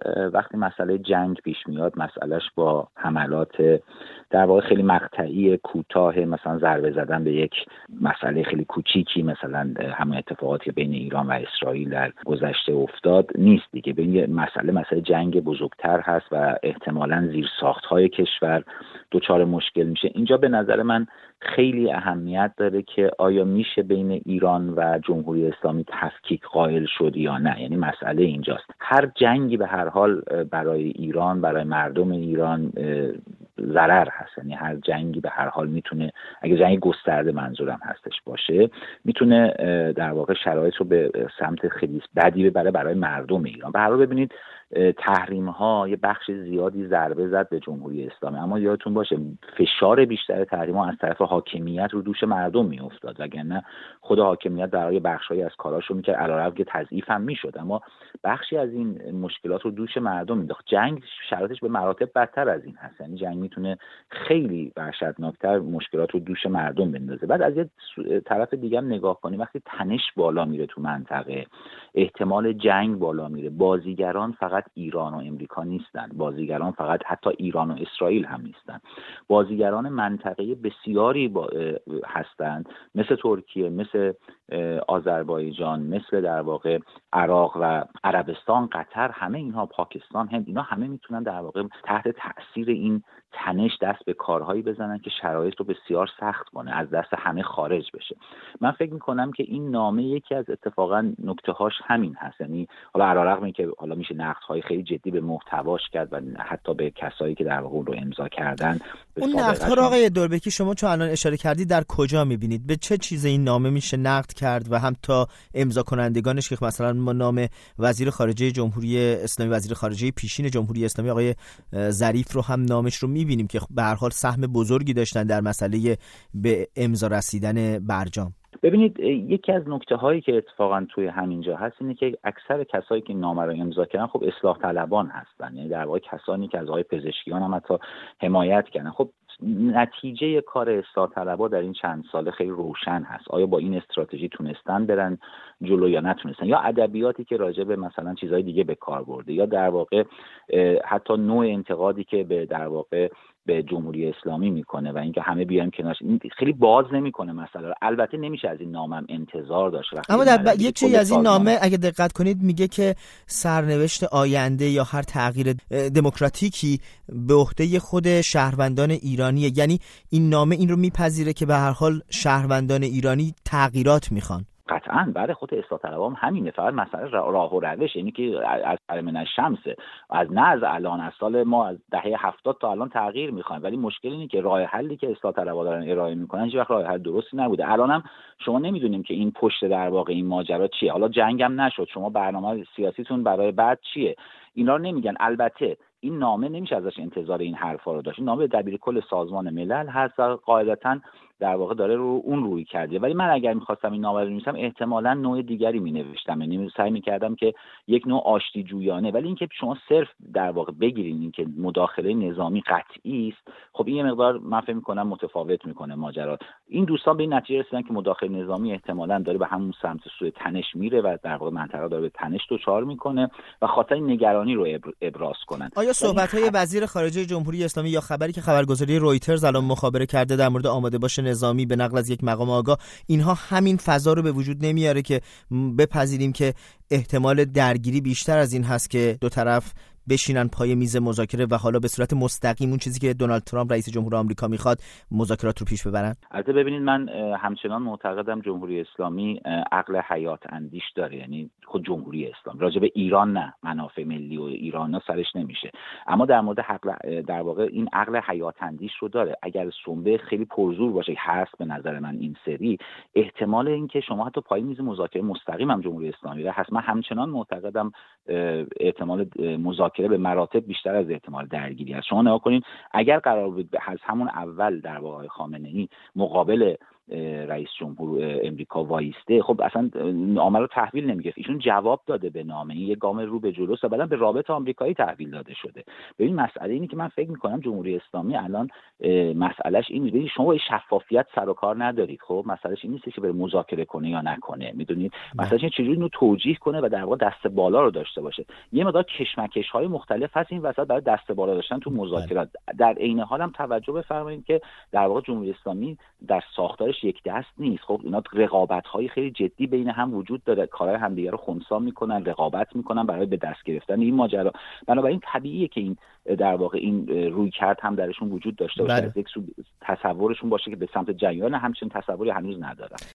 وقتی مسئله جنگ پیش میاد، مسئلهش با حملات در واقع خیلی مقطعی کوتاه، مثلا ضربه زدن به یک مسئله خیلی کوچیکی، مثلا همون اتفاقاتی که بین ایران و اسرائیل در گذشته افتاد نیست دیگه. به این مسئله جنگ بزرگتر هست و احتمالاً زیرساخت‌های کشور دچار مشکل میشه. اینجا به نظر من خیلی اهمیت داره که آیا میشه بین ایران و جمهوری اسلامی تفکیک قائل شد یا نه. یعنی مسئله اینجاست. هر جنگی به هر حال برای ایران، برای مردم ایران ضرر هست. یعنی هر جنگی به هر حال میتونه، اگه جنگ گسترده منظورم هستش باشه، میتونه در واقع شرایط رو به سمت خیلی بدی ببره برای مردم ایران. به هر حال ببینید تحریم ها یه بخش زیادی ضربه زد به جمهوری اسلامی، اما یادتون باشه فشار بیشتر تحریم ها از طرف حاکمیت رو دوش مردم میافتاد، وگرنه خود حاکمیت برای بخشایی از کاراشو میکرد، علیرغم که تضعیف هم میشد، اما بخشی از این مشکلات رو دوش مردم مینداخت. جنگ شرایطش به مراتب بدتر از این هست. یعنی جنگ میتونه خیلی وحشتناکتر مشکلات رو دوش مردم بندازه. بعد از یه طرف دیگه هم نگاه کنیم، وقتی تنش بالا میره تو منطقه، احتمال جنگ بالا میره. بازیگران فقط ایران و امریکا نیستن، بازیگران فقط حتی ایران و اسرائیل هم نیستن، بازیگران منطقه بسیاری هستند، مثل ترکیه، مثل آذربایجان، مثل در واقع عراق و عربستان، قطر، همه اینها، پاکستان، هند، اینا همه میتونن در واقع تحت تأثیر این تنش دست به کارهایی بزنن که شرایط رو بسیار سخت کنه، از دست همه خارج بشه. من فکر میکنم که این نامه یکی از اتفاقا نکته‌هاش همین هست. یعنی حالا علیرغم اینکه حالا میشه نقدهای خیلی جدی به محتواش کرد و حتی به کسایی که در واقع رو امضا کردن، اون نقدها رو آقای دوربکی شما چون الان اشاره کردید در کجا میبینید؟ به چه چیزی این نامه میشه نقد کرد و هم تا امضا کنندگانش که مثلا ما نام وزیر خارجه جمهوری اسلامی، وزیر خارجه پیشین جمهوری اسلامی آقای ظریف رو هم نامش رو میبینیم که به هر حال سهم بزرگی داشتن در مسئله به امضا رسیدن برجام. ببینید یکی از نکته‌هایی که اتفاقا توی همینجا هست اینه که اکثر کسایی که نامه رو امضا کردن خب اصلاح طلبان هستن، یعنی در واقع کسانی که از آقای پزشکیان هم حتی حمایت کردن. خب نتیجه کار اصلاح طلبها در این چند ساله خیلی روشن هست. آیا با این استراتژی تونستن برن جلو یا نتونستن، یا ادبیاتی که راجع به مثلا چیزهای دیگه به کار برده، یا در واقع حتی نوع انتقادی که به در واقع به جمهوری اسلامی میکنه و اینکه همه بیان کنارش، این خیلی باز نمیکنه مسئله رو. البته نمیشه از این نامه انتظار داشت. اما در یک چیزی از این نامه اگه دقت کنید میگه که سرنوشت آینده یا هر تغییر دموکراتیکی به عهده خود شهروندان ایرانیه. یعنی این نامه این رو میپذیره که به هر حال شهروندان ایرانی تغییرات میخوان. قطعاً برای خود اصلاح طلبان همینه، فقط مسئله راه و روش، یعنی که از من الشمس از الان، از سال ما از دهه 70 تا الان تغییر میخوایم، ولی مشکل اینه که راه حلی که اصلاح طلبها دارن ارائه میکنن هیچ وقت راه حل درستی نبوده. الانم شما نمیدونیم که این پشت در واقع این ماجرا چیه. حالا جنگم نشد، شما برنامه سیاسیتون برای بعد چیه؟ اینا رو نمیگن. البته این نامه نمیشه ازش انتظار این حرفا رو داشت. این نامه دبیر کل سازمان ملل هست و قاعدتاً در واقع داره رو اون روی کرده. ولی من اگر می‌خواستم این نامه رو بنویسم احتمالاً نوع دیگری می‌نوشتم، یعنی سعی می‌کردم که یک نوع آشتی جویانه. ولی اینکه شما صرف در واقع بگیرین اینکه مداخله نظامی قطعی است، خب این یه مقدار من فکر می‌کنم متفاوت می‌کنه ماجرا. این دوستان به این نتیجه رسیدن که مداخله نظامی احتمالاً داره به همون سمت سوی تنش میره و در واقع منطقه داره به تنش دچار می‌کنه و خاطر نگرانی رو ابراز کنن. آیا صحبت‌های وزیر خارجه جمهوری اسلامی یا خبری که خبرگزاری رویترز الان مخابره کرده در مورد آماده باش نظامی به نقل از یک مقام آگاه، اینها همین فضا رو به وجود نمیاره که بپذیریم که احتمال درگیری بیشتر از این هست که دو طرف بشینن پای میز مذاکره و حالا به صورت مستقیم اون چیزی که دونالد ترامپ رئیس جمهور آمریکا میخواد مذاکرات رو پیش ببرن؟ البته ببینید من همچنان معتقدم جمهوری اسلامی عقل حیات اندیش داره، یعنی خود جمهوری اسلامی راجع به ایران نه، منافع ملی و ایران سرش نمیشه، اما در مورد در واقع این عقل حیات اندیش رو داره. اگر سنبه خیلی پرزور باشه، هست به نظر من این سری، احتمال اینکه شما حتی پای میز مذاکره مستقیم هم جمهوری اسلامی رو هست. من همچنان معتقدم احتمال مذاکره به مراتب بیشتر از احتمال درگیری است. شما نگاه کنین اگر قرار بود از همون اول در واقع خامنه‌ای مقابل رئیس جمهور امریکا وایسته، خب اصلا نامه رو تحویل نمیگرفت. ایشون جواب داده به نامه، این یه گام رو به جلوست و بعداً به رابطه آمریکایی تحویل داده شده. ببین مسئله اینه که من فکر می‌کنم جمهوری اسلامی الان مسئلهش این نیست، شما با شفافیت سر و کار ندارید. خب مسئلهش این نیست که بره مذاکره کنه یا نکنه، میدونید مسئلهش اینه چجوری اینو توجیه کنه و در واقع دست بالا رو داشته باشه. یه مقدار کشمکش‌های مختلف هست این وسط برای دست بالا داشتن تو مذاکرات. در عین حال هم توجه بفرمایید که در واقع جمهوری اسلامی در ساختارش یک دست نیست. خب اینا رقابت‌های خیلی جدی بین هم وجود داره، کارهای همدیگه رو خنثی میکنن، رقابت میکنن برای به دست گرفتن این ماجرا. بنابراین طبیعیه که این در واقع این رویکرد هم درشون وجود داشته باشه. از یک سو تصورشون باشه که به سمت جریان، همچین تصوری هنوز ندارن.